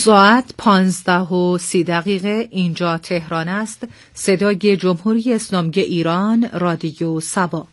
ساعت 15:30 اینجا تهران است. صدای جمهوری اسلامی ایران، رادیو سبا.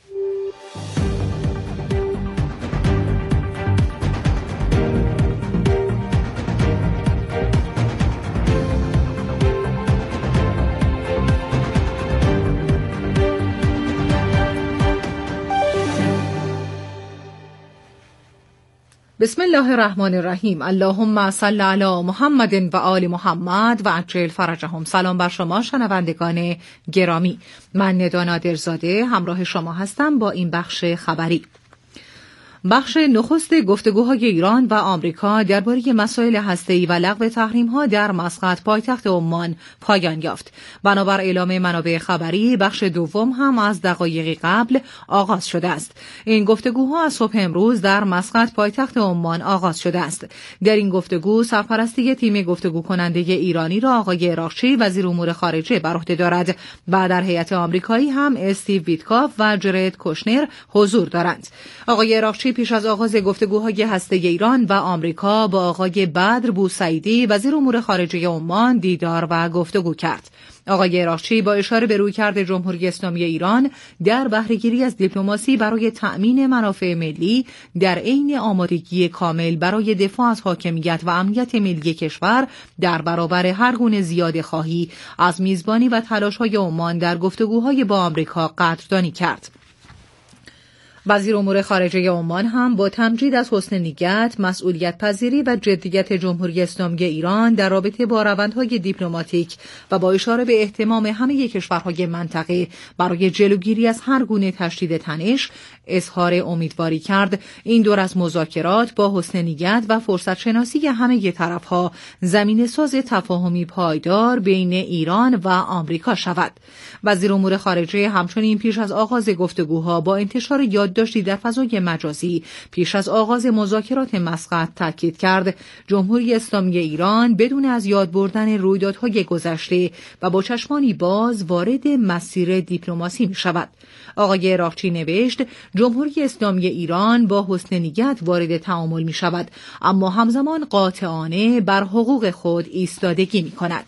بسم الله الرحمن الرحیم. اللهم صل علی محمد و آل محمد و عجل فرجهم. سلام بر شما شنوندگان گرامی. من ندا نادرزاده همراه شما هستم با این بخش خبری. بخش نخست گفتگوهای ایران و آمریکا درباره مسائل هسته‌ای و لغو تحریم‌ها در مسقط پایتخت عمان پایان یافت. بنابر اعلام منابع خبری، بخش دوم هم از دقایقی قبل آغاز شده است. این گفتگوها از صبح امروز در مسقط پایتخت عمان آغاز شده است. در این گفتگو سرپرستی تیم گفتگو کننده ایرانی را آقای اراغچی وزیر امور خارجه بر عهده دارد و در هیئت آمریکایی هم استیو ویتکاف و جرد کوشنر حضور دارند. آقای اراغچی پیش از آغاز گفتگوهای هسته‌ای ایران و آمریکا با آقای بدر بوسعیدی وزیر امور خارجه عمان دیدار و گفتگو کرد. آقای اراغچی با اشاره به رویکرد جمهوری اسلامی ایران در بهره‌گیری از دیپلماسی برای تأمین منافع ملی در عین آمادگی کامل برای دفاع از حاکمیت و امنیت ملی کشور در برابر هر گونه زیاده‌خواهی از میزبانی و تلاش‌های عمان در گفتگوهای با آمریکا قدردانی کرد. وزیر امور خارجه عمان هم با تمجید از حسن نیت، مسئولیت پذیری و جدیت جمهوری اسلامی ایران در رابطه با روندهای دیپلماتیک و با اشاره به اهتمام همه کشورهای منطقه برای جلوگیری از هر گونه تشدید تنش اظهار امیدواری کرد این دور از مذاکرات با حسن نیت و فرصت شناسی همه طرفها زمینه ساز تفاهمی پایدار بین ایران و آمریکا شود. وزیر امور خارجه همچنین پیش از آغاز گفتگوها با انتشار یادداشتی در فضای مجازی پیش از آغاز مذاکرات مسقط تاکید کرد جمهوری اسلامی ایران بدون از یاد بردن رویدادهای گذشته و با چشمانی باز وارد مسیر دیپلماسی می شود. آقای اراغچی نوشت جمهوری اسلامی ایران با حسن نیت وارد تعامل می شود، اما همزمان قاطعانه بر حقوق خود ایستادگی می کند.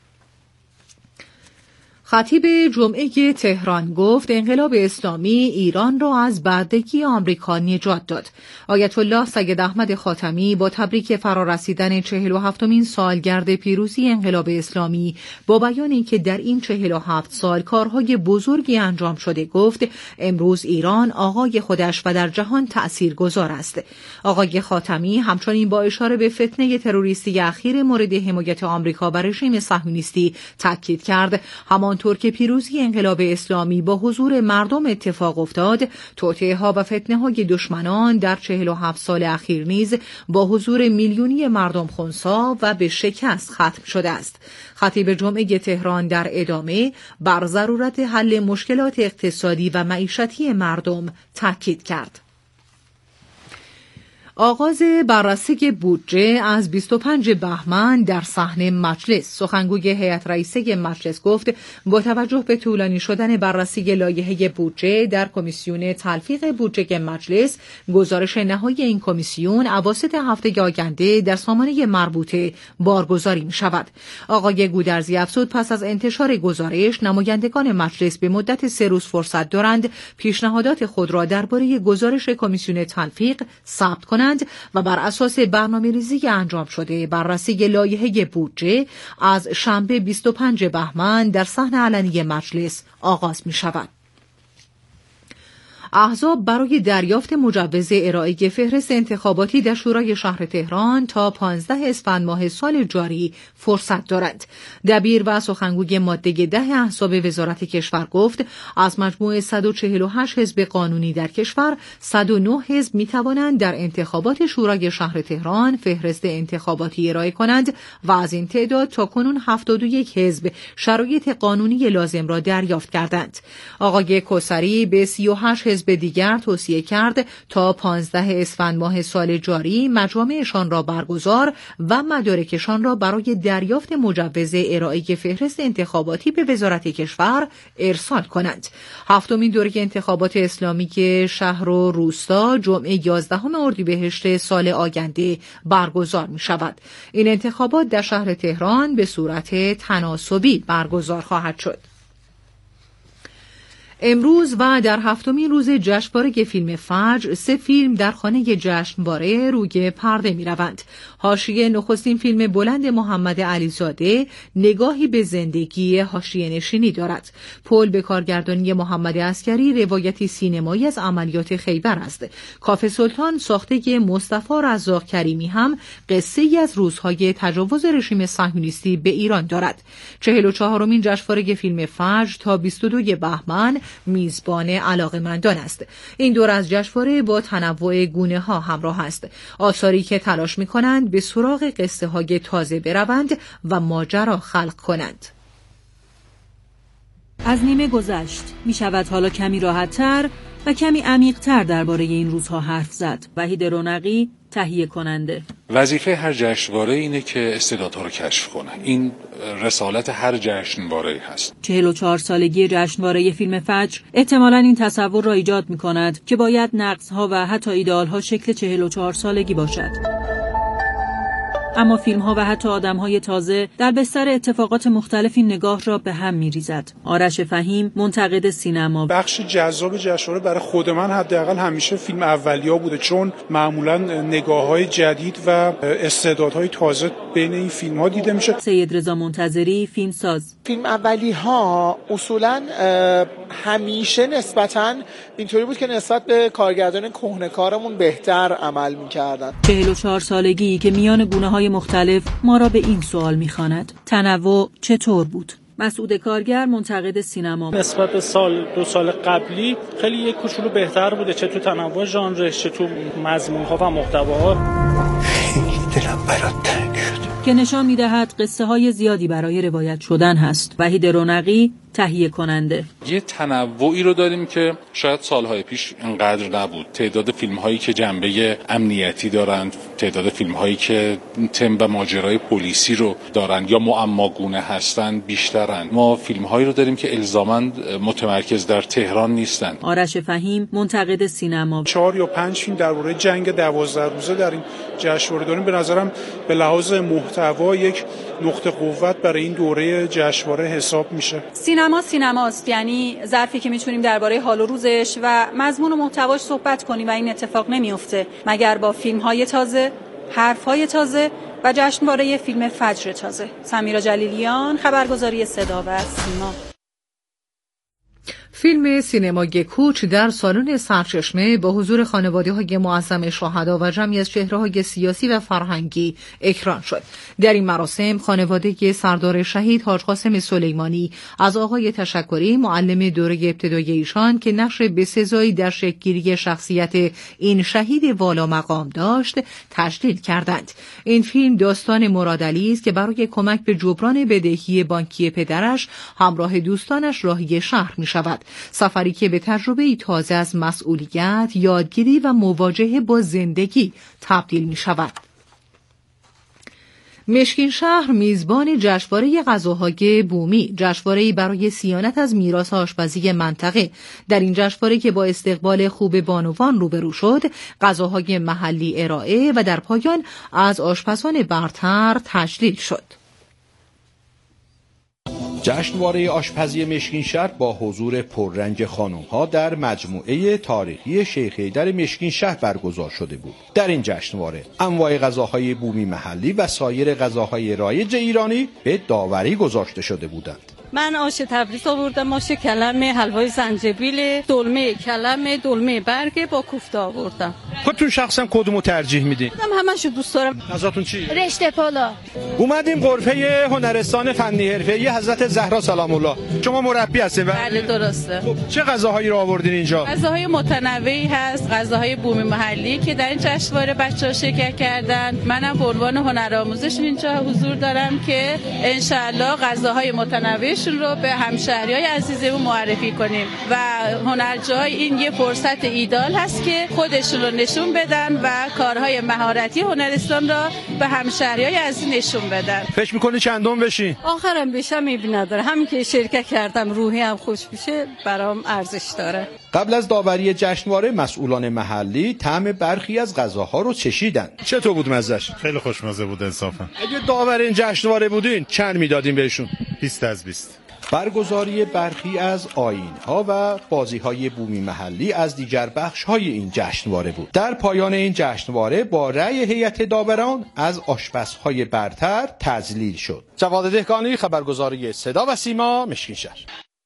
خطیب جمعه تهران گفت انقلاب اسلامی ایران را از بردگی آمریکا نجات داد. آیت الله سید احمد خاتمی با تبریک فرارسیدن 47مین سالگرد پیروزی انقلاب اسلامی با بیان اینکه در این 47 سال کارهای بزرگی انجام شده گفت امروز ایران آقای خودش و در جهان تأثیرگذار است. آقای خاتمی همچنین با اشاره به فتنه تروریستی اخیر مورد حمایت آمریکا و رژیم صهیونیستی تاکید کرد همانطور که پیروزی انقلاب اسلامی با حضور مردم اتفاق افتاد، توطئه‌ها و فتنه‌های دشمنان در 47 سال اخیر نیز با حضور میلیونی مردم خنثی و به شکست ختم شده است. خطیب جمعه تهران در ادامه بر ضرورت حل مشکلات اقتصادی و معیشتی مردم تاکید کرد. آغاز بررسی بودجه از 25 بهمن در صحن مجلس. سخنگوی هیئت رئیسه مجلس گفت با توجه به طولانی شدن بررسی لایحه بودجه در کمیسیون تلفیق بودجه مجلس، گزارش نهایی این کمیسیون اواسط هفته آینده در سامانه مربوطه بارگذاری می شود. آقای گودرزی افزود پس از انتشار گزارش نمایندگان مجلس به مدت 3 روز فرصت دارند پیشنهادات خود را درباره گزارش کمیسیون تلفیق ثبت کنند و بر اساس برنامه‌ریزی انجام شده بررسی لایحه بودجه از شنبه 25 بهمن در صحن علنی مجلس آغاز می شود. احزاب برای دریافت مجوز ارائه فهرست انتخاباتی در شورای شهر تهران تا 15 اسفند ماه سال جاری فرصت دارند. دبیر و سخنگوی ماده 10 احزاب وزارت کشور گفت از مجموع 148 حزب قانونی در کشور 109 حزب می توانند در انتخابات شورای شهر تهران فهرست انتخاباتی ارائه کنند و از این تعداد تاکنون 71 حزب شرایط قانونی لازم را دریافت کردند. آقای کوثری به 38 حزب به دیگر توصیه کرد تا 15 اسفند ماه سال جاری مجامعشان را برگزار و مدارکشان را برای دریافت مجوز ارائه فهرست انتخاباتی به وزارت کشور ارسال کنند. هفتمین دوره انتخابات اسلامی شهر و روستا جمعه 11 اردیبهشت سال آینده برگزار می شود. این انتخابات در شهر تهران به صورت تناسبی برگزار خواهد شد. امروز و در هفتمین روز جشنواره فیلم فجر 3 فیلم در خانه جشنواره روی پرده می روند. حاشیه نخستین فیلم بلند محمد علیزاده نگاهی به زندگی حاشیه نشینی دارد. پل به کارگردانی محمد عسکری روایتی سینمایی از عملیات خیبر است. کاف سلطان ساخته مصطفی رزاق کریمی هم قصه ای از روزهای تجاوز رژیم صهیونیستی به ایران دارد. 44مین جشنواره فیلم فجر تا 22 بهمن میزبان علاقه‌مندان است. این دور از جشنواره با تنوع گونه‌ها همراه است. آثاری که تلاش می‌کنند به سراغ قصه‌های تازه بروند و ماجرا خلق کنند. از نیمه گذشت. می‌شود حالا کمی راحت‌تر و کمی عمیق‌تر درباره این روزها حرف زد. وحید رونقی، تهیه کننده. وظیفه هر جشنواره اینه که استعدادها رو کشف کنه. این رسالت هر جشنواره هست. 44 سالگی جشنواره فیلم فجر احتمالاً این تصور را ایجاد می‌کند که باید نقص‌ها و حتی ایدئال‌ها شکل 44 سالگی باشد. اما فیلم‌ها و حتی آدم‌های تازه در بستر اتفاقات مختلفی نگاه را به هم می‌ریزد. آرش فهیم، منتقد سینما: بخش جذاب جشنواره برای خود من حداقل همیشه فیلم اولیا بوده، چون معمولاً نگاه‌های جدید و استعدادهای تازه بین این فیلم‌ها دیده میشه. سید رضا منتظری، فیلمساز: فیلم اولی‌ها اصولاً همیشه نسبتاً اینطوری بود که نسبت به کارگردان کهنه‌کارمون بهتر عمل می‌کردن. 44 سالگی که میان گونه‌های مختلف ما را به این سوال می‌خواند: تنوع چطور بود؟ مسعود کارگر، منتقد سینما: نسبت به دو سال قبلی خیلی یک کوچولو بهتر بوده، چه تو تنوع ژانرش، چه تو مضمون‌ها و محتواها. خیلی دلم برات تنگ شد. که نشان می‌دهد قصه‌های زیادی برای روایت شدن هست. وحید رونقی، تهیه کننده: یه تنوعی رو داریم که شاید سالهای پیش اینقدر نبود. تعداد فیلم‌هایی که جنبه امنیتی دارند، تعداد فیلم‌هایی که تم و ماجرای پلیسی رو دارند یا معماگونه هستند بیشترن. ما فیلم‌هایی رو داریم که الزاماً متمرکز در تهران نیستند. آرش فهیم، منتقد سینما: 4 یا 5 فیلم درباره جنگ 12 روزه در این جشنواره داریم. به نظرم به لحاظ محتوا یک نقطه قوت برای این دوره جشنواره حساب میشه. سینما سینماست، یعنی ظرفی که میتونیم درباره حال و روزش و مضمون و محتواش صحبت کنیم و این اتفاق نمیفته مگر با فیلم‌های تازه، حرف‌های تازه و جشنواره فیلم فجر تازه. سمیرا جلیلیان، خبرگزاری صدا و سیما. فیلم سینمایی کوچ در سالن سرچشمه با حضور خانواده‌های معظم شهدا و جمعی از چهره‌های سیاسی و فرهنگی اکران شد. در این مراسم خانواده سردار شهید حاج قاسم سلیمانی از آقای تشکری، معلم دوره ابتدایی ایشان که نقش بسزایی در شکل‌گیری شخصیت این شهید والا مقام داشت، تجلیل کردند. این فیلم داستان مرادعلی است که برای کمک به جبران بدهی بانکی پدرش همراه دوستانش راهی شهر می‌شود. سفری که به تجربه‌ای تازه از مسئولیت، یادگیری و مواجهه با زندگی تبدیل می شود. مشکین شهر میزبان جشنواره غذاهای بومی، جشنواره‌ای برای صیانت از میراث آشپزی منطقه. در این جشنواره که با استقبال خوب بانوان روبرو شد، غذاهای محلی ارائه و در پایان از آشپزان برتر تجلیل شد. جشنواره آشپزی مشکین شهر با حضور پررنگ خانم‌ها در مجموعه تاریخی شیخ حیدر مشکین شهر برگزار شده بود. در این جشنواره انواع غذاهای بومی محلی و سایر غذاهای رایج ایرانی به داوری گذاشته شده بودند. من آش تبریز آوردم، آش کلم، حلوای زنجبیل، دلمه کلم، دلمه برگ با کوفته آوردم. خودتون شخصا کدومو ترجیح میدین؟ همشو دوست دارم. نظرتون چی؟ رشته پلو. اومدیم غرفه هنرستان فنی حرفه‌ای حضرت زهرا سلام الله. شما مربی هستین؟ بله درسته. خب چه غذاهایی رو آوردین اینجا؟ غذاهای متنوعی هست، غذاهای بومی محلی که در این جشنواره بچه‌ها شرکت کردن. منم به عنوان هنرآموزش اینجا حضور دارم که انشالله غذاهای متنوعشون رو به همشهریای عزیزمون معرفی کنیم و هنرجوهای این یه فرصت ایدال هست که خودشون رو نشون بدن و کارهای مهارتی هنرستان را به همشهریای عزیز نشون بدن. فکر می‌کنی چندم بشین؟ آخرم بشم میبی نداره، همین که شرکت کردم روحی هم خوش میشه برام ارزش داره. قبل از داوری جشنواره مسئولان محلی طعم برخی از غذاها رو چشیدن. چطور بود مزهش؟ خیلی خوشمزه بود انصافا. اگه داور این جشنواره بودین چند میدادین بهشون؟ 20 از 20. برگزاری برخی از آیین‌ها و بازی‌های بومی محلی از دیگر بخش‌های این جشنواره بود. در پایان این جشنواره با رأی هیئت داوران از آشپزهای برتر تذلیل شد. جواد دهقانی، خبرگزاری صدا و سیما، مشکین شهر.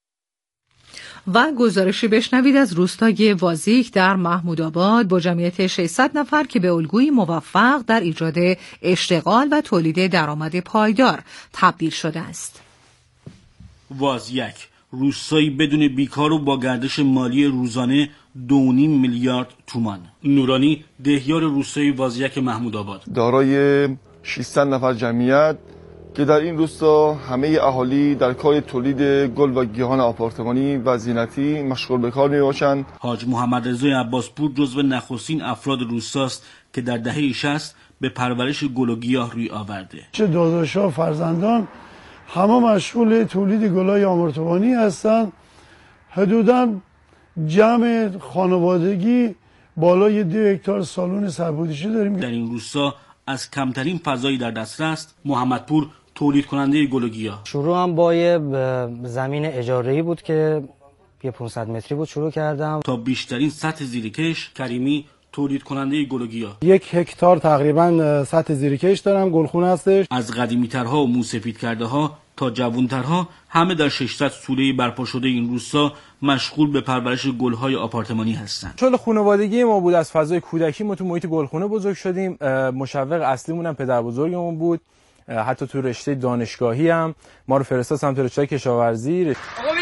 و گزارشی بشنوید از روستای وازیک در محمودآباد با جمعیت 600 نفر که به الگویی موفق در ایجاد اشتغال و تولید درآمد پایدار تبدیل شده است. وازیک، روستایی بدون بیکار و با گردش مالی روزانه 2.5 میلیارد تومان. نورانی، دهیار روستای وازیک محمودآباد، دارای 600 نفر جمعیت که در این روستا همه اهالی در کار تولید گل و گیاهان آپارتمانی و زینتی مشغول به کار میباشند. حاج محمد رضای عباسپور جزو نخستین افراد روستاست که در دهه 60 به پرورش گل و گیاه روی آورده. چه داداشا و فرزندان همه مشغول تولید گلای آپارتمانی هستند. حدوداً جمع خانوادگی بالای 2 هکتار سالن سربودیشی داریم. در این روستا از کمترین فضایی در دسترس محمدپور تولید کننده گل و گیاه. شروع هم با یه زمین اجاره‌ای بود که یه 500 متری بود شروع کردم. تا بیشترین سطح زیرکش کریمی تولید کننده گل و گیاه. 1 هکتار تقریبا سطح زیرکش دارم، گلخونه هستش. از قدیمی‌ترها و موسفید کرده‌ها تا جوان‌ترها همه در 600 سوله برپا شده این روستا مشغول به پرورش گل‌های آپارتمانی هستند. چون خانوادگی ما بود، از فضای کودکی ما تو محیط گلخونه بزرگ شدیم. مشوق اصلیمون هم پدر بزرگمون بود. حتی تو رشته دانشگاهی هم ما رو فرستاد سمت رشته کشاورزی.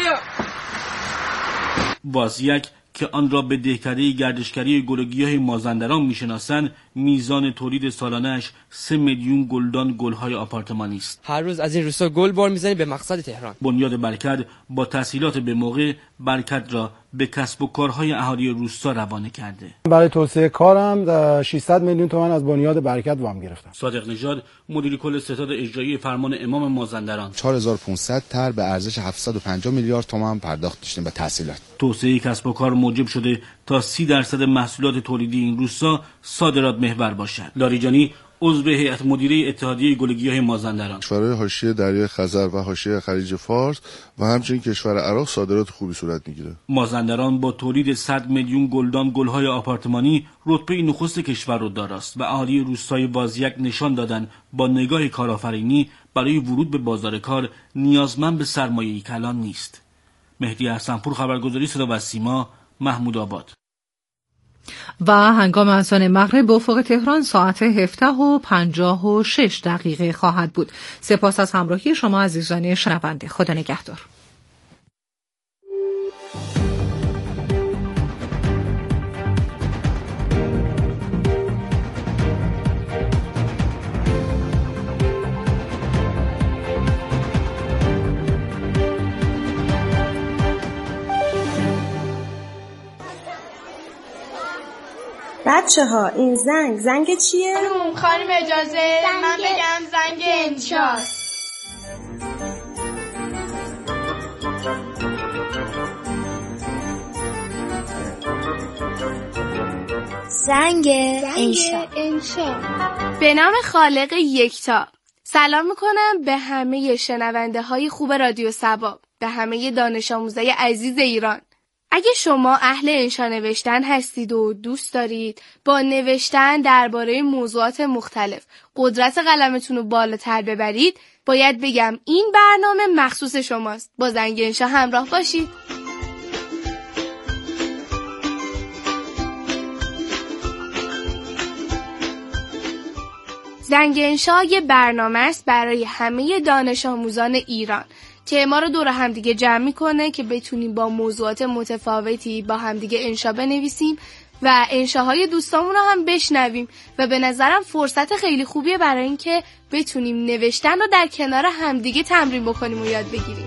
وازیک که آن را به دهکده گردشگری گل و گیاه مازندران میشناسند، میزان تولید سالانه‌اش 3 میلیون گلدان گل‌های آپارتمانی است. هر روز از این روستا گل بار می‌زنیم به مقصد تهران. بنیاد برکت با تسهیلات به موقع برکت را به کسب و کارهای اهالی روستا روانه کرده. برای توسعه کارم 600 میلیون تومان از بنیاد برکت وام گرفتم. صادق نژاد، مدیر کل ستاد اجرایی فرمان امام مازندران، 4500 طرح به ارزش 750 میلیارد تومان پرداخت داشتیم به تسهیلات. توسعه کسب و کار موجب شده تا 30% محصولات تولیدی این روستا صادرات محور باشد. لاریجانی، عضو هیئت مدیره اتحادیه گل و گیاه مازندران، کشورهای حاشیه دریای خزر و حاشیه خلیج فارس و همچنین کشور عراق صادرات خوبی صورت میگیره. مازندران با تولید 100 میلیون گلدان گل‌های آپارتمانی رتبه نخست کشور را داراست و اهالی روستای وازیک نشان دادند با نگاه کارآفرینی برای ورود به بازار کار نیازمند به سرمایه‌ای کلان نیست. مهدی حسنپور، خبرگزاری صدا و سیما، محمودآباد. و هنگام اذان مغرب به افق تهران ساعت 17:56 خواهد بود. سپاس از همراهی شما عزیزان شنونده. خدا نگهدار. بچه ها این زنگ چیه؟ خانم اجازه من بگم زنگ انشاست. زنگ انشا. به نام خالق یکتا سلام میکنم به همه شنونده های خوب رادیو سبا، به همه دانش آموزای عزیز ایران. اگه شما اهل انشا نوشتن هستید و دوست دارید با نوشتن درباره موضوعات مختلف قدرت قلمتون رو بالاتر ببرید، باید بگم این برنامه مخصوص شماست. با زنگ انشا همراه باشید. زنگ انشا یه برنامه است برای همه دانش آموزان ایران که ما رو دور همدیگه جمع میکنه که بتونیم با موضوعات متفاوتی با همدیگه انشا بنویسیم و انشاهای دوستامون رو هم بشنویم و به نظرم فرصت خیلی خوبیه برای اینکه بتونیم نوشتن رو در کنار همدیگه تمرین بکنیم و یاد بگیریم.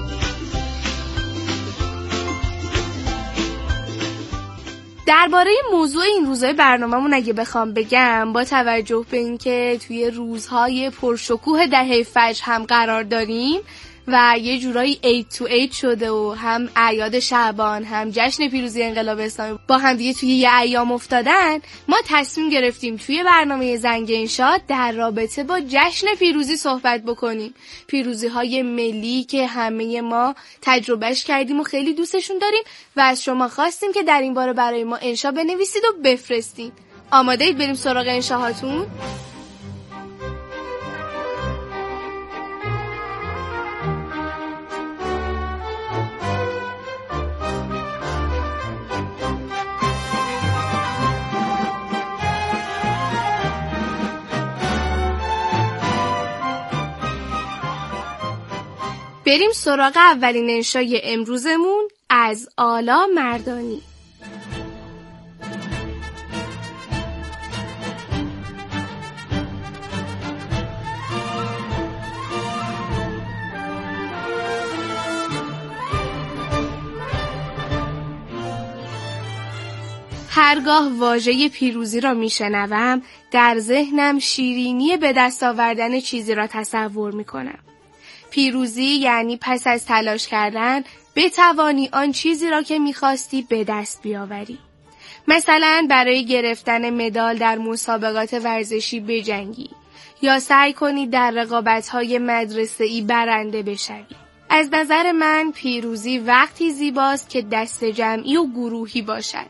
درباره موضوع این روزهای برنامه‌مون اگه بخوام بگم، با توجه به اینکه توی روزهای پرشکوه دهه فجر هم قرار داریم و یه جورایی 8 to 8 شده و هم اعیاد شعبان هم جشن پیروزی انقلاب اسلامی با هم دیگه توی یه ایام افتادن، ما تصمیم گرفتیم توی برنامه زنگ انشا در رابطه با جشن پیروزی صحبت بکنیم. پیروزی‌های ملی که همه ما تجربهش کردیم و خیلی دوستشون داریم و از شما خواستیم که در این باره برای ما انشا بنویسید و بفرستید. آماده اید بریم سراغ انشاهاتون؟ بریم سراغ اولین انشای امروزمون از آلا مردانی. هرگاه واژه پیروزی را میشنوم در ذهنم شیرینی به دست آوردن چیزی را تصور میکنم. پیروزی یعنی پس از تلاش کردن بتوانی آن چیزی را که می‌خواستی به دست بیاوری. مثلا برای گرفتن مدال در مسابقات ورزشی بجنگی یا سعی کنی در رقابت‌های مدرسه‌ای برنده بشوی. از نظر من پیروزی وقتی زیباست که دست جمعی و گروهی باشد.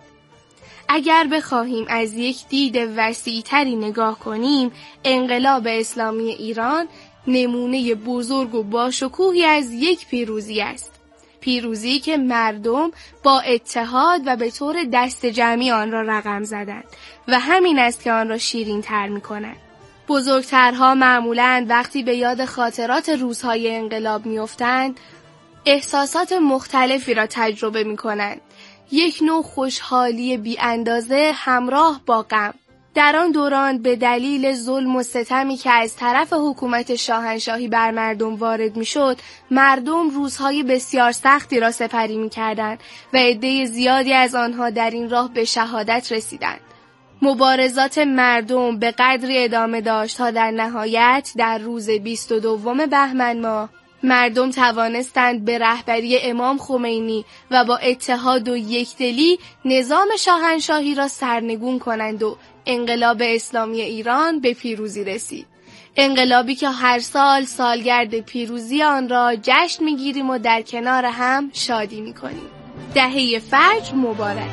اگر بخواهیم از یک دید وسیع‌تری نگاه کنیم، انقلاب اسلامی ایران نمونه بزرگ و باشکوهی از یک پیروزی است. پیروزی که مردم با اتحاد و به طور دست جمعی آن را رقم زدند و همین است که آن را شیرین تر می کنند. بزرگترها معمولاً وقتی به یاد خاطرات روزهای انقلاب می افتند، احساسات مختلفی را تجربه می کنند. یک نوع خوشحالی بی اندازه همراه با غم. در آن دوران به دلیل ظلم و ستمی که از طرف حکومت شاهنشاهی بر مردم وارد میشد، مردم روزهای بسیار سختی را سپری می‌کردند و عده زیادی از آنها در این راه به شهادت رسیدند. مبارزات مردم به قدری ادامه داشت تا در نهایت در روز 22 بهمن ماه مردم توانستند به رهبری امام خمینی و با اتحاد و یکدلی نظام شاهنشاهی را سرنگون کنند و انقلاب اسلامی ایران به پیروزی رسید. انقلابی که هر سال سالگرد پیروزی آن را جشن می‌گیریم و در کنار هم شادی می‌کنیم. دهه فجر مبارک.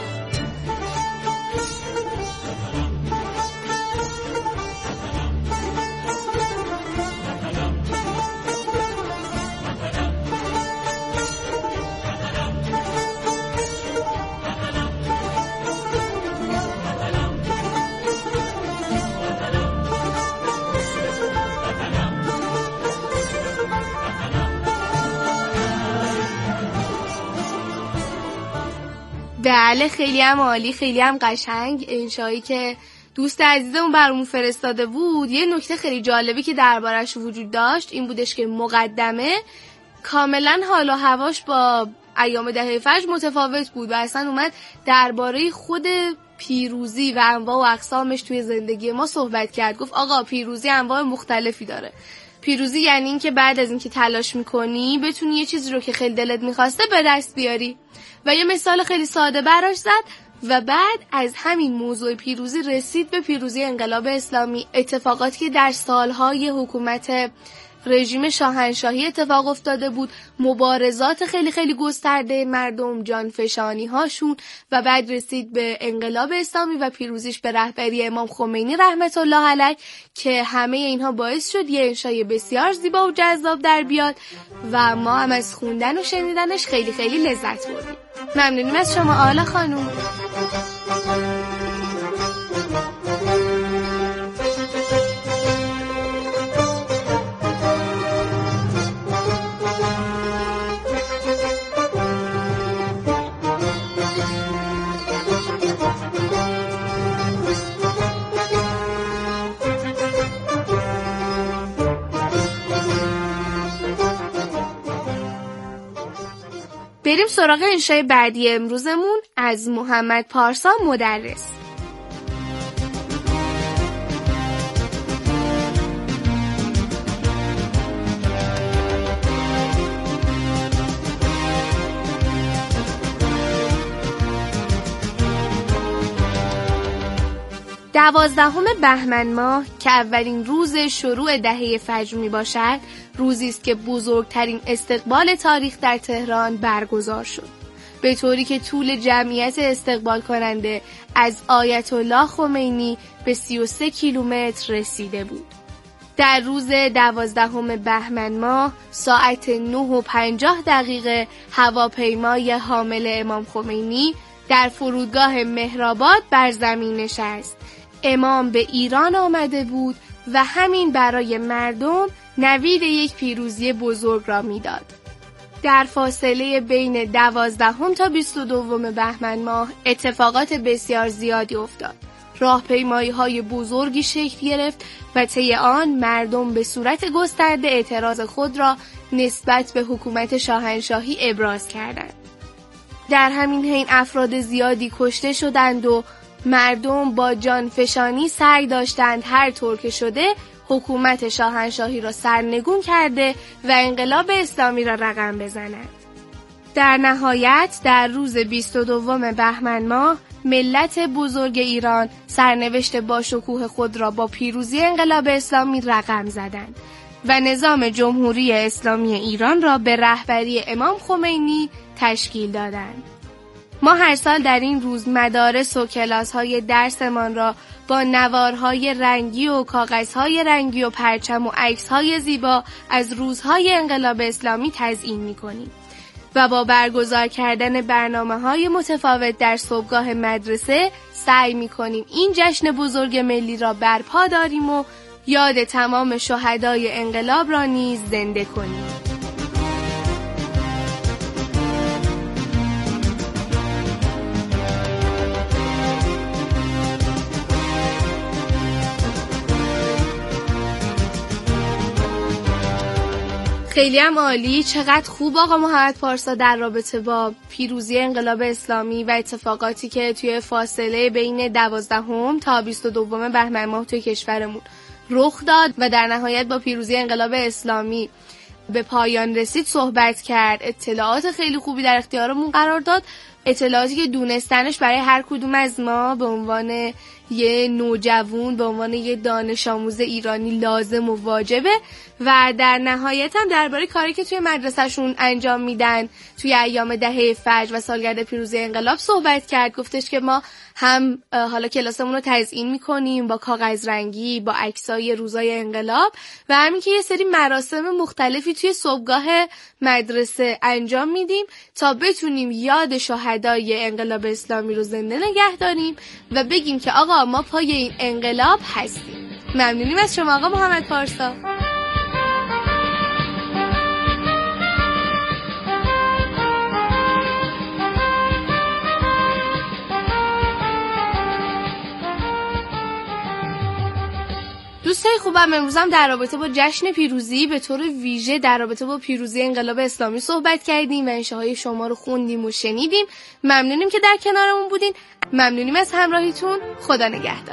بله، خیلی هم عالی، خیلی هم قشنگ. انشایی که دوست عزیزمون برامون فرستاده بود، یه نکته خیلی جالبی که دربارش وجود داشت این بودش که مقدمه کاملا حال و هواش با ایام دهه فجر متفاوت بود و اصلا اومد درباره خود پیروزی و انواع و اقسامش توی زندگی ما صحبت کرد. گفت آقا پیروزی انواع مختلفی داره. پیروزی یعنی این که بعد از اینکه تلاش میکنی بتونی یه چیزی رو که خیلی دلت میخواسته به دست بیاری. و یه مثال خیلی ساده براش زد و بعد از همین موضوع پیروزی رسید به پیروزی انقلاب اسلامی. اتفاقاتی که در سالهای حکومت رژیم شاهنشاهی اتفاق افتاده بود، مبارزات خیلی خیلی گسترده مردم، جانفشانی هاشون و بعد رسید به انقلاب اسلامی و پیروزیش به رهبری امام خمینی رحمت الله علیه که همه اینها باعث شد یه انشای بسیار زیبا و جذاب در بیاد و ما هم از خوندن و شنیدنش خیلی خیلی لذت بردیم. ممنونیم از شما آلا خانوم. بریم سراغ انشای بعدی امروزمون از محمد پارسا مدرس. 12 بهمن ماه که اولین روز شروع دهه فجر می باشد، روزی است که بزرگترین استقبال تاریخ در تهران برگزار شد، به طوری که طول جمعیت استقبال کننده از آیت الله خمینی به 33 کیلومتر رسیده بود. در روز 12 بهمن ماه ساعت 9:50 هواپیمای حامل امام خمینی در فرودگاه مهرآباد بر زمین نشست. امام به ایران آمده بود و همین برای مردم نوید یک پیروزی بزرگ را میداد. در فاصله بین 12 تا 22 بهمن ماه اتفاقات بسیار زیادی افتاد. راهپیمایی‌های بزرگی شکل گرفت و طی آن مردم به صورت گسترده اعتراض خود را نسبت به حکومت شاهنشاهی ابراز کردند. در همین حین افراد زیادی کشته شدند و مردم با جانفشانی سعی داشتند هر طور که شده حکومت شاهنشاهی را سرنگون کرده و انقلاب اسلامی را رقم بزنند. در نهایت در روز 22 بهمن ماه ملت بزرگ ایران سرنوشت با شکوه خود را با پیروزی انقلاب اسلامی رقم زدند و نظام جمهوری اسلامی ایران را به رهبری امام خمینی تشکیل دادند. ما هر سال در این روز مدارس و کلاس‌های درسمان را با نوارهای رنگی و کاغذهای رنگی و پرچم و عکس‌های زیبا از روزهای انقلاب اسلامی تزیین می‌کنیم و با برگزار کردن برنامه‌های متفاوت در صبحگاه مدرسه سعی می‌کنیم این جشن بزرگ ملی را برپا داریم و یاد تمام شهدای انقلاب را نیز زنده کنیم. خیلی هم عالی. چقدر خوب آقا محمد پارسا در رابطه با پیروزی انقلاب اسلامی و اتفاقاتی که توی فاصله بین 12 تا 22 بهمن ماه توی کشورمون رخ داد و در نهایت با پیروزی انقلاب اسلامی به پایان رسید صحبت کرد. اطلاعات خیلی خوبی در اختیارمون قرار داد، اطلاعاتی که دونستنش برای هر کدوم از ما به عنوان یه نوجوان، به عنوان یه دانش آموز ایرانی لازم و واجبه و در نهایت هم درباره کاری که توی مدرسه‌شون انجام میدن توی ایام دهه فجر و سالگرد پیروزی انقلاب صحبت کرد. گفتش که ما هم حالا کلاسمون رو تزیین میکنیم با کاغذ رنگی، با عکسای روزای انقلاب و همین که یه سری مراسم مختلفی توی صبحگاه مدرسه انجام میدیم تا بتونیم یاد شهدای انقلاب اسلامی رو زنده نگه داریم و بگیم که آقا ما پای این انقلاب هستیم. ممنونیم از شما آقا محمد پارسا. دوستای خوبم، امروزم در رابطه با جشن پیروزی به طور ویژه در رابطه با پیروزی انقلاب اسلامی صحبت کردیم و انشاهای شما رو خوندیم و شنیدیم. ممنونیم که در کنارمون بودین. ممنونیم از همراهیتون. خدا نگهدار.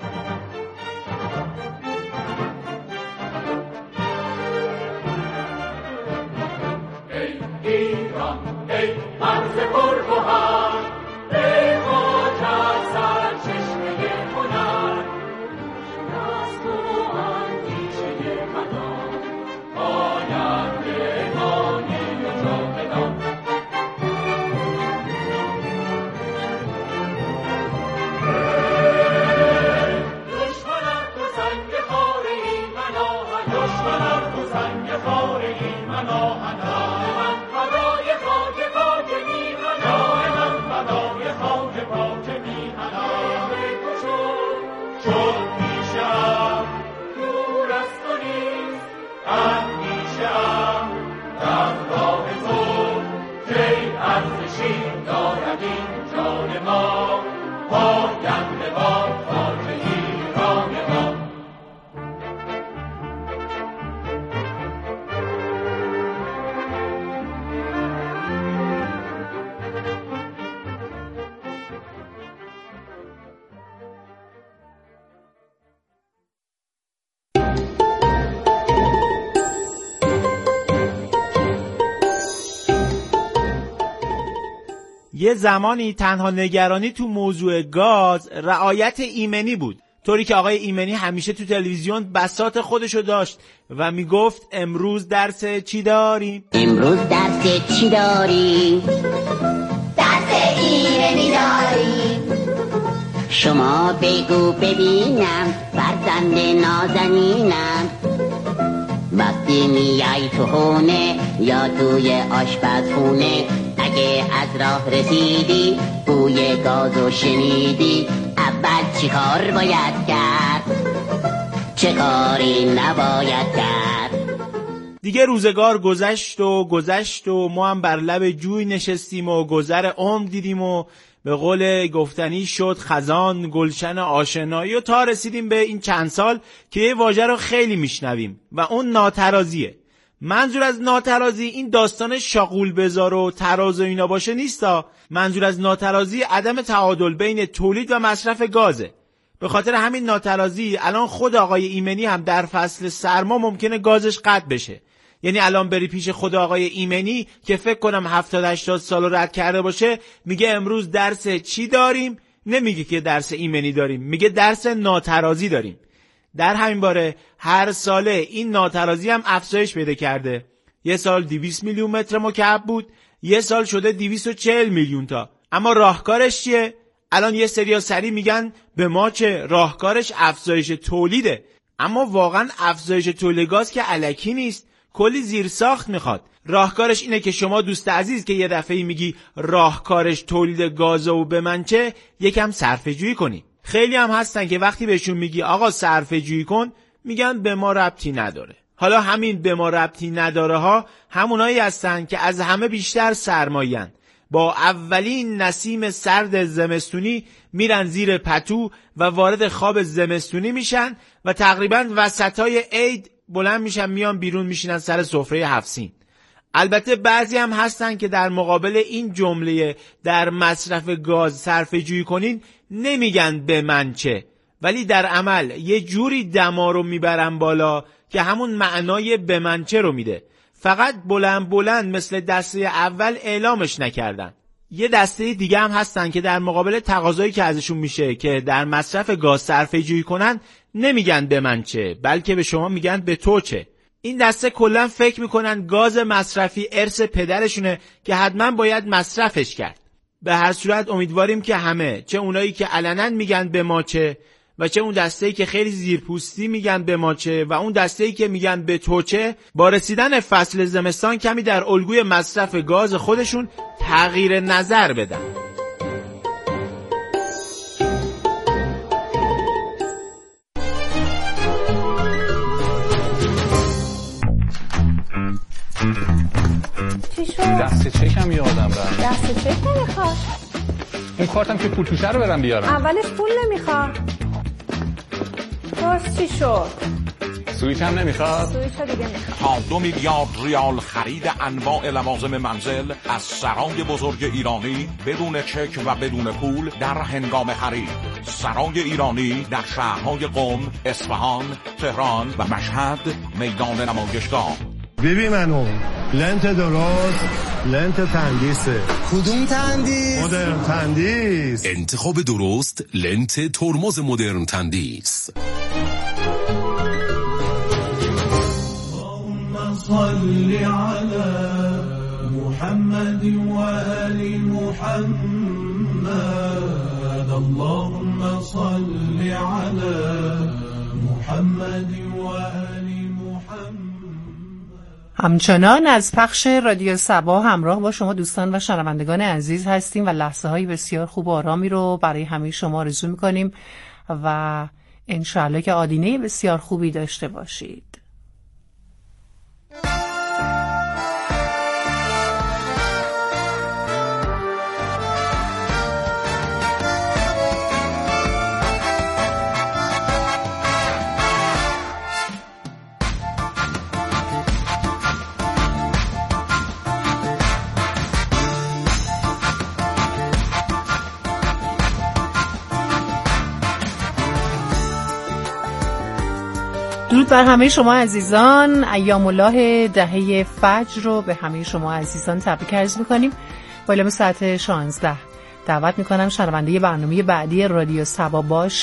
ای ایران، ای مرز پرگوهر، ای خاک از سرچشمه هنر، دست و اندیشه مدار، آینده مانی و جاودان. دشمنم تو سنگ خاره ای من آهن، دشمنم تو سنگ خاره ای من آهن، یه زمانی تنها نگرانی تو موضوع گاز رعایت ایمنی بود، طوری که آقای ایمنی همیشه تو تلویزیون بساط خودشو داشت و میگفت امروز درس چی داریم؟ امروز درس چی داریم؟ درس ایمنی داریم. شما بگو ببینم فرزند نازنینم، وقتی میای تو خونه یا توی آشپزخونه، اگه از راه رسیدی بوی گازو شنیدی، اول چی کار باید کرد؟ چه کاری نباید کرد؟ دیگه روزگار گذشت و ما هم بر لب جوی نشستیم و گذر عمر دیدیم و به قول گفتنی شد خزان گلشن آشنایی و تا رسیدیم به این چند سال که یه واژه رو خیلی میشنویم و اون ناترازیه. منظور از ناترازی این داستان شاغول بذار و تراز و اینا باشه نیستا. منظور از ناترازی عدم تعادل بین تولید و مصرف گازه. به خاطر همین ناترازی الان خود آقای ایمنی هم در فصل سرما ممکنه گازش قطع بشه. یعنی الان بری پیش خود آقای ایمنی که فکر کنم 70-80 سال رو رد کرده باشه، میگه امروز درس چی داریم؟ نمیگه که درس ایمنی داریم، میگه درس ناترازی داریم. در همین باره هر ساله این ناترازی هم افزایش پیدا کرده. یه سال 200 میلیون متر مکعب بود، یه سال شده 240 میلیون تا. اما راهکارش چیه؟ الان یه سریا سری میگن به ما چه، راهکارش افزایش تولیده. اما واقعا افزایش تولید گاز که الکی نیست، کلی زیرساخت میخواد. راهکارش اینه که شما دوست عزیز که یه دفعه میگی راهکارش تولید گاز و به من چه، یکم صرفه جویی کنی. خیلی هم هستن که وقتی بهشون میگی آقا صرفه جویی کن، میگن به ما ربطی نداره. حالا همین به ما ربطی نداره ها همونایی هستن که از همه بیشتر سرمایه‌اند. با اولین نسیم سرد زمستونی میرن زیر پتو و وارد خواب زمستونی میشن و تقریبا وسطای عید بلند میشن میان بیرون میشینن سر سفره 7 سین. البته بعضی هم هستن که در مقابل این جمله در مصرف گاز صرفه جویی کنین نمیگن به من چه، ولی در عمل یه جوری دما رو میبرن بالا که همون معنای به من چه رو میده. فقط بلند مثل دسته اول اعلامش نکردن. یه دسته دیگه هم هستن که در مقابل تقاضایی که ازشون میشه که در مصرف گاز صرفه جویی کنن نمیگن به من چه، بلکه به شما میگن به تو چه. این دسته کلا فکر میکنن گاز مصرفی ارث پدرشونه که حتما باید مصرفش کرد. به هر صورت امیدواریم که همه، چه اونایی که علنا میگن به ما چه و چه اون دسته‌ای که خیلی زیرپوستی میگن به ما چه و اون دسته‌ای که میگن به تو چه، با رسیدن فصل زمستان کمی در الگوی مصرف گاز خودشون تغییر نظر بدن. چی شد؟ دست چک هم یادم رفت. دست چک نمیخواد. اون کارتم که پول توشه رو برم بیارم. اولش پول نمیخواد. درست چی شد؟ سویچ هم نمیخواد. سویچ دیگه میخواد. تا 2 میلیارد ریال خرید انواع لوازم منزل از سرای بزرگ ایرانی بدون چک و بدون پول در هنگام خرید. سرای ایرانی در شهرهای قم، اصفهان، تهران و مشهد میدان نمایشگاه. ببین منو لنت درست، لنت تندیسه. کدوم تندیس؟ مدرن تندیس. انتخاب درست، لنت ترمز مدرن تندیس. اللهم صل على محمد وآل محمد. اللهم صل على محمد وآل محمد. همچنان از پخش رادیو صبا همراه با شما دوستان و شنوندگان عزیز هستیم و لحظه های بسیار خوب و آرامی رو برای همه شما آرزو می‌کنیم و انشاءالله که آدینه بسیار خوبی داشته باشید. درود بر همه شما عزیزان. ایام الله دهه فجر رو به همه شما عزیزان تبریک عرض می‌کنیم با اعلام ساعت 16 دعوت میکنم شنونده برنامه بعدی رادیو سبا باش